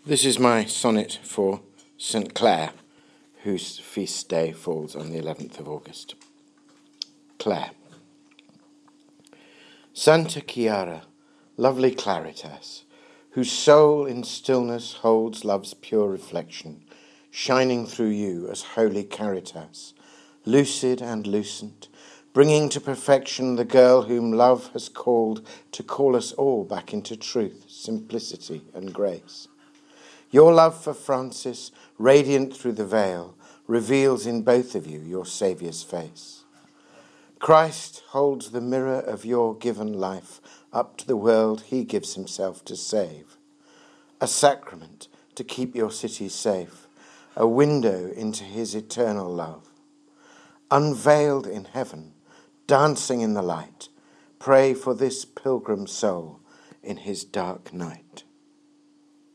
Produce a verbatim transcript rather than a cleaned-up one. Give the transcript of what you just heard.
This is my sonnet for Saint Clare, whose feast day falls on the eleventh of August. Clare. Santa Chiara, lovely Claritas, whose soul in stillness holds love's pure reflection, shining through you as holy Caritas, lucid and lucent, bringing to perfection the girl whom love has called to call us all back into truth, simplicity and grace. Your love for Francis, radiant through the veil, reveals in both of you your Saviour's face. Christ holds the mirror of your given life up to the world he gives himself to save. A sacrament to keep your city safe, a window into his eternal love. Unveiled in heaven, dancing in the light, pray for this pilgrim soul in his dark night.